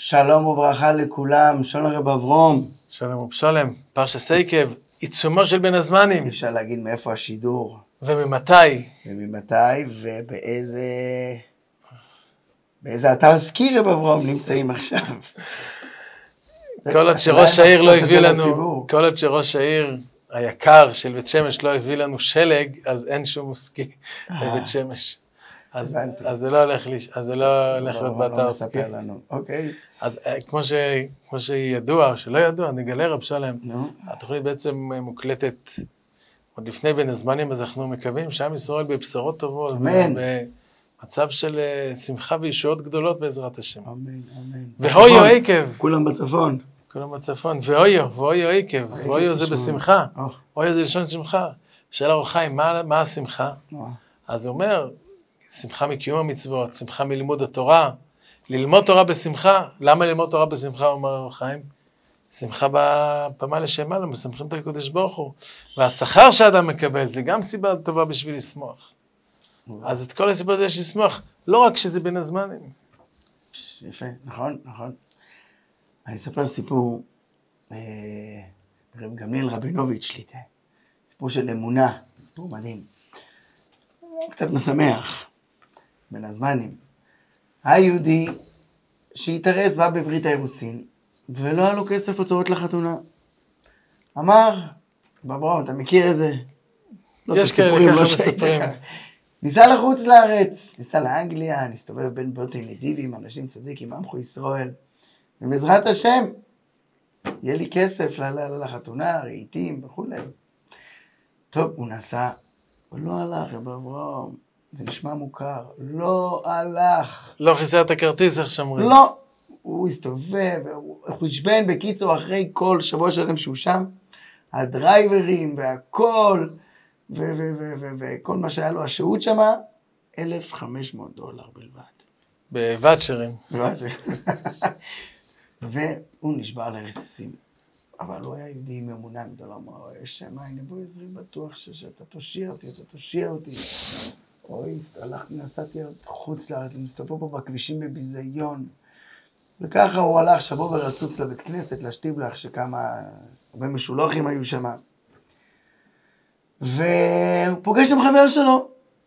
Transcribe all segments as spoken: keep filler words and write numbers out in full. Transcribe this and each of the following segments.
שלום וברכה לכולם, שלום רב אברום. שלום ובשלם, פרשת עקב, עיצומו של בין הזמנים. אפשר להגיד מאיפה השידור. וממתי. וממתי ובאיזה... באיזה אתר סקי רב אברום נמצאים עכשיו. כל עוד שראש העיר לא הביא לנו, כל עוד שראש העיר היקר של בית שמש לא הביא לנו שלג, אז אין שום סקי בבית שמש. אז זה לא הולך להיות באתר סקי. אוקיי. אז כמו שידוע, שלא ידוע, נגלה רב שלם, התוכנית בעצם מוקלטת עוד לפני בין הזמנים, אז אנחנו מקווים שעם ישראל בבשורות טובות, במצב של שמחה וישועות גדולות בעזרת השם. אמן, אמן. והויו עקב. כולם בצפון. כולם בצפון, והויו, והויו עקב. והויו זה בשמחה. הויו זה לשון שמחה. שאלה אור חיים, מה השמחה? אז הוא אומר, שמחה מקיום המצוות, שמחה מלימוד התורה, ללמוד תורה בשמחה. למה ללמוד תורה בשמחה, אומר אור חיים? שמחה בפמה לשם עלם, משמחים את הקדוש ברוך הוא. והשכר שאדם מקבל, זה גם סיבה טובה בשביל לשמוח. אז את כל הסיבות יש לשמוח, לא רק שזה בין הזמנים. יפה, נכון, נכון. אני אספר סיפור, רב גמליאל רבינוביץ' שליטה, סיפור של אמונה, סיפור מדהים. קצת משמח, בין הזמנים. היהודי שהתארס בא בברית האירוסין, ולא היה לו כסף הוצאות לחתונה. אמר, בברום, אתה מכיר את זה? יש כאלה ככה מספרים. ניסה לחוץ לארץ, ניסה לאנגליה, נסתובב בין באותי נדיבים, אנשים צדיקים, עמכו ישראל. ובעזרת השם, יהיה לי כסף לחתונה, רהיטים וכו'. טוב, הוא נסע, הוא לא הלך, רב אברום, זה נשמע מוכר, לא הלך. לא חיסר את הכרטיס, איך שאומרים. לא, הוא הסתובב, הוא חושבן בקיצור אחרי כל שבוע שלם שהוא שם, הדרייברים והכל, וכל מה שהיה לו השהות שם, אלף וחמש מאות דולר בלבד. בוואצ'רים. בוואצ'רים. והוא נשבר לרסיסים. אבל הוא היה יהודי עם אמונה גדולה, אמר, יש שמיים, בואי עזרי בטוח שאתה תושיע אותי, אתה תושיע אותי. אוי, הלכתי, נסעתי חוץ לארץ, מסתובב פה בכבישים בביזיון. וככה הוא הלך שבוע ורצוץ לבית כנסת, להשתיב לך שכמה, הרבה משולוחים היו שם. והוא פוגש עם חבר שלו,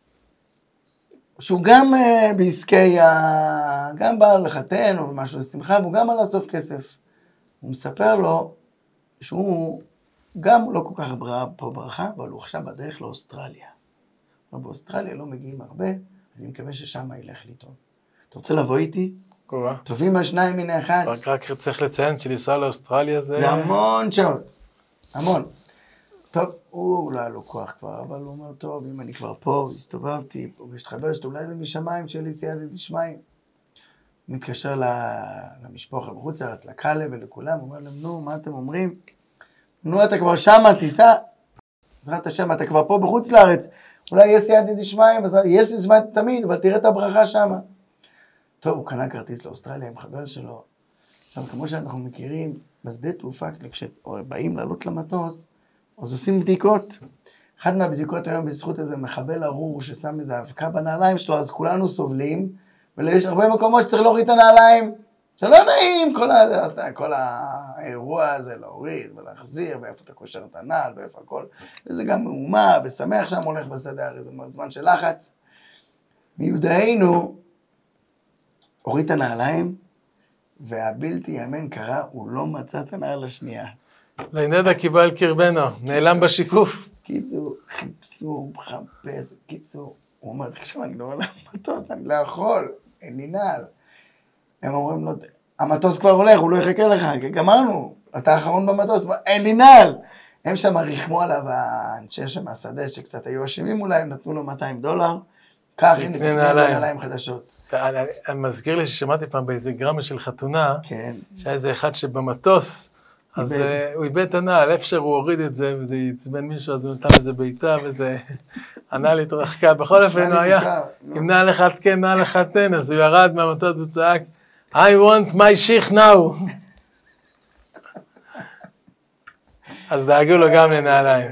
שהוא גם uh, בעסקי, ה... גם בא לחתן או משהו לשמחה, והוא גם בא לאסוף כסף. הוא מספר לו שהוא גם לא כל כך ברא פה ברכה, אבל הוא עכשיו בדרך לאוסטרליה. אבל באוסטרליה לא מגיעים הרבה, אני מקווה ששם ילך לי טוב. אתה רוצה לבוא איתי? קורה. טובים השניים מן האחד. רק, רק צריך לציין שלנסוע לאוסטרליה זה... זה המון שעות, המון. טוב, הוא לא היה לו כוח כבר, אבל הוא אומר, טוב, אם אני כבר פה, הסתובבתי, פוגש חבר שלו, אולי זה משמיים שלי סייעתי דשמיים. הוא מתקשר למשפחה בחוץ לארץ, לקהלה ולכולם, הוא אומר להם, נו, מה אתם אומרים? נו, אתה כבר שמה, תיסע. בעזרת השם, אתה כבר פה בחוץ לארץ, אולי יש סייעתי דשמיים, יש סייעתי תמיד, אבל תראה את הברכה שמה. טוב, הוא קנה כרטיס לאוסטרליה עם חבר שלו. עכשיו, כמו שאנחנו מכירים, בשדה תעופה, כשבאים לעלות למטוס, אז עושים בדיקות. אחת מהבדיקות היום בזכות איזה מחבל ארור ששם איזה אבקה בנעליים שלו, אז כולנו סובלים, ויש הרבה מקומות שצריך להוריד את הנעליים. זה לא נעים, כל, ה... כל האירוע הזה להוריד ולהחזיר, ואיפה אתה קושר את הנעל, ואיפה הכל. וזה גם מאומה ושמח שם הולך בשדה, הרי זה זמן של לחץ. מיודענו, הוריד את הנעליים, והבלתי יאמן קרה, הוא לא מצא את הנעל השנייה. לא נדע קיבל קרבנו, נעלם בשיקוף. קיצור, חיפשו, מחפש, קיצור. הוא אומר, תקשיב, אני לא עולה למטוס, אני לא יכול, אין לי נעל. הם אומרים לו, המטוס כבר הולך, הוא לא יחכה לך, גמרנו, אתה האחרון במטוס, אין לי נעל. הם שם ריחמו עליו, האנשי שם מהשדה שקצת היו אשמים אולי, הם נתנו לו מאתיים דולר, כך הנה תקנה נעליים חדשות. אני מזכיר לי ששמעתי פעם באיזה גרמה של חתונה, שהיה איזה אחד שבמטוס, אז הוא איבד את הנעל, אפשר הוא הוריד את זה, וזה יצבן מישהו, אז הוא נתן לזה בעיטה, וזה הנעל התרחקה. בכל אופן הוא היה, עם נעל אחד כן, נעל אחד תן, אז הוא ירד מהמטוס וצעק, I want my שיך now. אז דאגו לו גם לנעליים.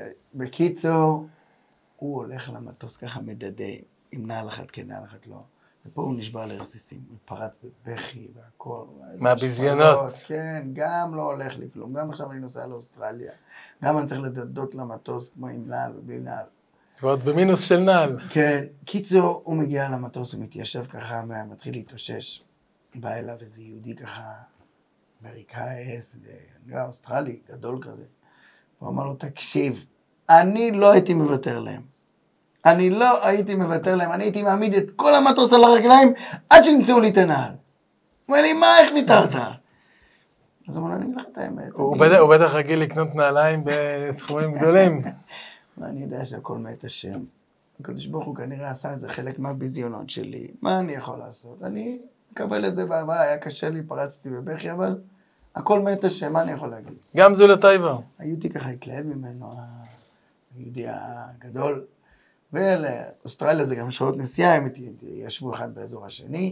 בקיצור, הוא הולך למטוס ככה מדדה, עם נעל אחת כן, נעל אחת לא. ופה הוא נשבר לרסיסים, הוא פרץ בבכי והכל. מהביזיונות. כן, גם לא הולך לי כלום, גם עכשיו אני נוסע לאוסטרליה, גם אני צריך לדדות למטוס כמו עם נעל ובלי נעל. ועוד במינוס של נעל. כן, קיצור, הוא מגיע למטוס, הוא מתיישב ככה, מתחיל להתאושש, בא אליו איזה יהודי ככה, אמריקאי, אוסטרלי, גדול כזה. הוא אמר לו, תקשיב, אני לא הייתי מוותר להם. אני לא הייתי מוותר להם, אני הייתי מעמיד את כל המטוס על הרגליים, עד שימצאו לי את הנעל. הוא אומר לי, מה, איך ויתרת? אז הוא אומר, אני אגיד לך את האמת. הוא בטח רגיל לקנות נעליים בסכומים גדולים. ואני יודע שהכל מת השם. הקדוש ברוך הוא כנראה עשה את זה חלק מהביזיונות שלי. מה אני יכול לעשות? אני מקבל את זה בעבר, היה קשה לי, פרצתי בבכי, אבל הכל מת השם, מה אני יכול להגיד? גם זו לטייבה. היהודי ככה התלהב ממנו, היהודי הגדול. ולאוסטרליה זה גם שעות נסיעה, הם ישבו אחד באזור השני,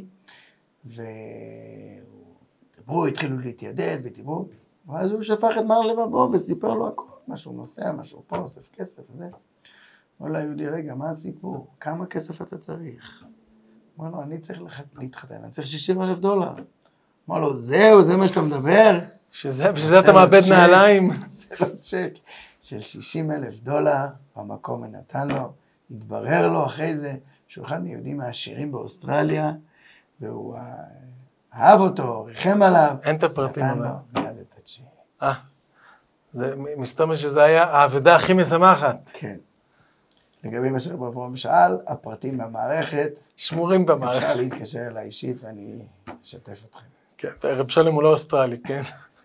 ודיברו, התחילו להתיידד ודיברו, ואז הוא שפך את מר לבבו וסיפר לו הכל, משהו נוסע, משהו פה, אוסף כסף וזה. אמר לו היהודי, רגע, מה הסיפור? כמה כסף אתה צריך? אמר לו, אני צריך להתחתן, אני צריך שישים אלף דולר. אמר לו, זהו, זה מה שאתה מדבר? בשביל זה אתה מאבד נעליים. זה לא צ'ק של שישים אלף דולר, במקום נתן לו, התברר לו אחרי זה, שהוא אחד מיהודים העשירים באוסטרליה, והוא אהב אותו, ריחם עליו. אין את הפרטים נתן לו מיד את הצ'ק. אה, מסתבר שזה היה העבודה הכי משמחת. כן. לגבי מה שרב אברהם שאל, הפרטים במערכת, שמורים במערכת. אפשר להתקשר אליי אישית ואני אשתף אתכם. כן, רב שלום הוא לא אוסטרלי, כן?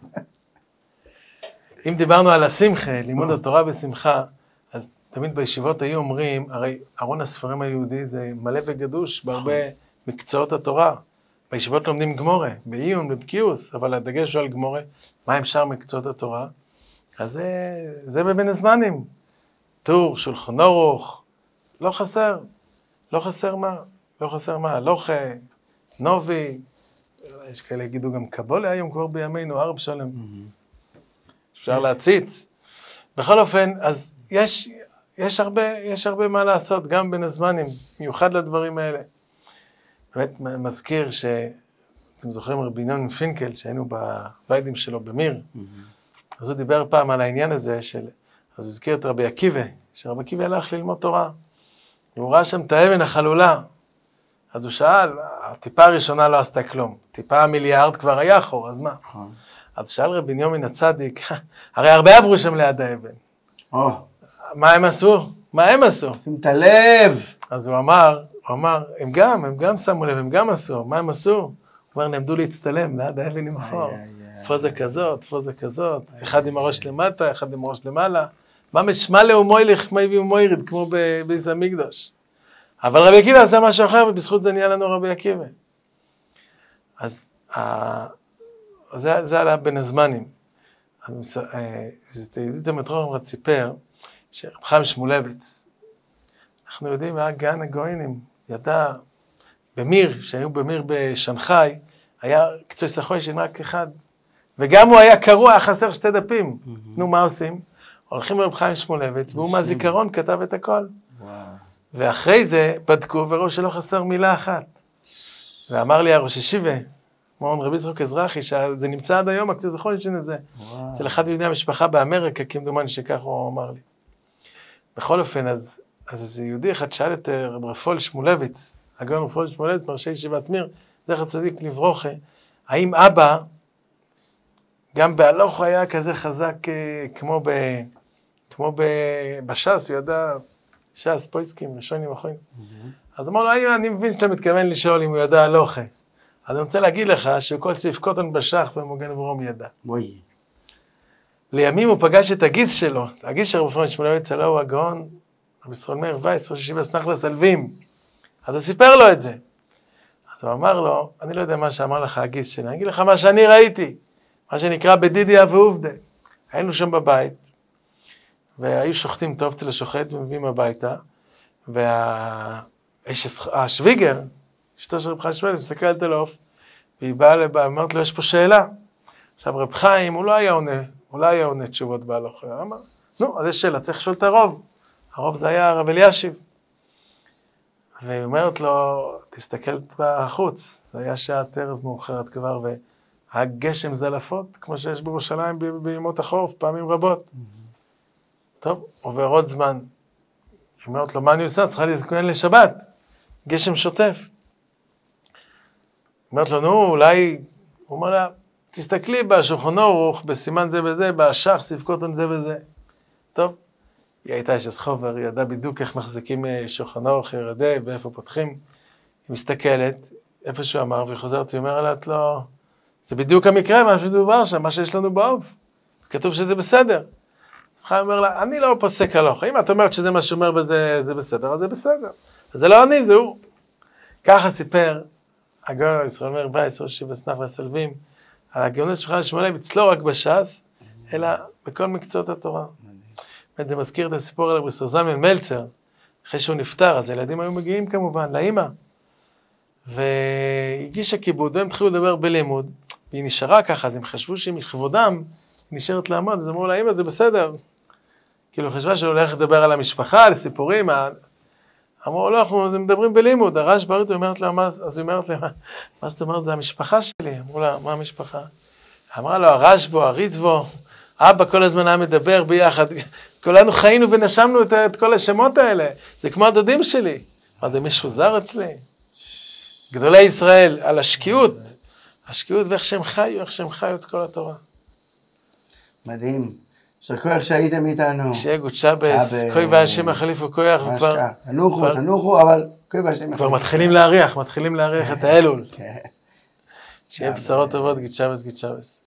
אם דיברנו על השמחה, לימוד התורה בשמחה, אז תמיד בישיבות היו אומרים, הרי ארון הספרים היהודי זה מלא וגדוש בהרבה מקצועות התורה. בישיבות לומדים גמורה, בעיון, בבקיעוס, אבל הדגש הוא על גמורה. מה הם שאר מקצועות התורה? אז זה, זה בבין הזמנים. טור, שולחן אורוך, לא חסר. לא חסר מה? לא חסר מה? לוחה, נובי, יש כאלה יגידו גם קבולה היום כבר בימינו, הרב שלם. אפשר להציץ. בכל אופן, אז יש, יש הרבה, יש הרבה מה לעשות, גם בין הזמנים, מיוחד לדברים האלה. באמת מזכיר ש... אתם זוכרים רבי ינון פינקל, שהיינו בוויידים שלו במיר, אז הוא דיבר פעם על העניין הזה של... אז הוא הזכיר את רבי עקיבא, שרבי עקיבא הלך ללמוד תורה, והוא ראה שם את האבן החלולה. אז הוא שאל, הטיפה הראשונה לא עשתה כלום, טיפה המיליארד כבר היה אחור, אז מה? אז שאל רבי ניומין הצדיק, הרי הרבה עברו שם ליד האבן. מה הם עשו? מה הם עשו? שים את הלב. אז הוא אמר, הוא אמר, הם גם, הם גם שמו לב, הם גם עשו, מה הם עשו? הוא אומר, נעמדו להצטלם ליד האבן עם החור. פוזה כזאת, פוזה כזאת, אחד עם הראש למטה, אחד עם הראש למעלה. מה משמע לאו מוילך, מה הביאו מוירד, כמו בביס המקדוש. אבל רבי עקיבא עשה משהו אחר, ובזכות זה נהיה לנו רבי עקיבא. אז זה, זה עלה בין הזמנים. ידיד המטרור אמרת סיפר, שרב חיים שמואלביץ, אנחנו יודעים, היה גאון הגוינים, ידע, במיר, שהיו במיר בשנחאי, היה קצוי סחוי של רק אחד, וגם הוא היה קרוע, חסר שתי דפים. נו, מה עושים? הולכים לרב חיים שמואלביץ, והוא מהזיכרון כתב את הכל. ואחרי זה בדקו וראו שלא חסר מילה אחת. ואמר לי הראש ישיבה, מורן רבי יצחק אזרחי, שזה נמצא עד היום, הקצוי סחוי של זה. אצל אחד מבני המשפחה באמריקה, כמדומני שכך הוא אמר לי. בכל אופן, אז, אז איזה יהודי אחד שאל את רב רפול שמואלביץ, הגאון רפול שמואלביץ, מראשי ישיבת מיר, זכר צדיק לברוכה, האם אבא, גם בהלוך היה כזה חזק כמו, ב, כמו ב, בש"ס, הוא ידע ש"ס, פויסקים, ראשונים, אחרים. Mm-hmm. אז אמר לו, אני מבין שאתה מתכוון לשאול אם הוא ידע הלוכה. אז אני רוצה להגיד לך שכל סעיף קוטון בשח ומוגן ורום ידע. בואי. לימים הוא פגש את הגיס שלו, הגיס של רב רפול שמואלביץ, הלא הוא הגאון, רבי ישראל מאיר וייס, ראש ישיבת נחלס אלווים. אז הוא סיפר לו את זה. אז הוא אמר לו, אני לא יודע מה שאמר לך הגיס שלי, אני אגיד לך מה שאני ראיתי, מה שנקרא בדידיה ועובדה. היינו שם בבית, והיו שוחטים טוב אצל השוחט ומביאים הביתה, והשוויגר, אשתו של רב חיים שמואלביץ, מסתכלת על העוף, והיא באה לבא, אמרת לו, יש פה שאלה. עכשיו רב חיים, הוא לא היה עונה, הוא לא היה עונה תשובות בהלוך. הוא אמר, נו, אז יש שאלה, צריך לשאול את הרוב. הרוב זה היה הרב אלישיב. והיא אומרת לו, תסתכל בחוץ, זה היה שעת ערב מאוחרת כבר, והגשם זלפות, כמו שיש בירושלים בימות החורף, פעמים רבות. טוב, עובר עוד זמן. היא אומרת לו, מה אני עושה? צריכה להתכונן לשבת. גשם שוטף. היא אומרת לו, נו, אולי... הוא אומר לה, תסתכלי בשולחן ערוך, בסימן זה וזה, בשח, ספקותון זה וזה. טוב, היא הייתה אשת חובר, היא ידעה בדיוק איך מחזיקים שולחן ערוך, ירדה, ואיפה פותחים. היא מסתכלת, איפה שהוא אמר, והיא חוזרת, היא אומרת לו, זה בדיוק המקרה, מה שדובר שם, מה שיש לנו בעוף. כתוב שזה בסדר. חיים אומר לה, אני לא פוסק הלוך. אם את אומרת שזה מה שאומר וזה זה בסדר, אז זה בסדר. אז זה לא אני, זה הוא. ככה סיפר הגאון ישראל אומר, וייס, ראשי וסנף והסלבים, על הגאונות שלך לשמואל, אצלו רק בש"ס, אלא בכל מקצועות התורה. באמת זה מזכיר את הסיפור על רבי זלמן מלצר, אחרי שהוא נפטר, אז הילדים היו מגיעים כמובן לאמא, והגישה כיבוד, והם התחילו לדבר בלימוד, והיא נשארה ככה, אז הם חשבו שהיא מכבודם, היא נשארת לעמוד, אז אמרו לה, אמא, זה בסדר. כאילו חשבה שהוא הולך לדבר על המשפחה, על סיפורים, אמרו, לא, אנחנו מדברים בלימוד, הרש ברית, היא אומרת לה, אז היא אומרת לה, מה זאת אומרת, זה המשפחה שלי. אמרו לה, מה המשפחה? אמרה לו, הרש בו, הריט בו, אבא כל הזמן היה מדבר ביחד, כולנו חיינו ונשמנו את, את כל השמות האלה, זה כמו הדודים שלי. מה, זה מישהו זר אצלי? גדולי ישראל, על השקיעות, השקיעות ואיך שהם חיו, איך שהם חיו את כל התורה. מדהים. שכוח שהייתם איתנו. שיהיה גוד שבס, כוי והשם החליפו כוח, וכבר... תנוחו, תנוחו, אבל כוי והשם החליפו. כבר מתחילים להריח, מתחילים להריח את האלול. שיהיה בשורות טובות, גוד שבס, גוד שבס.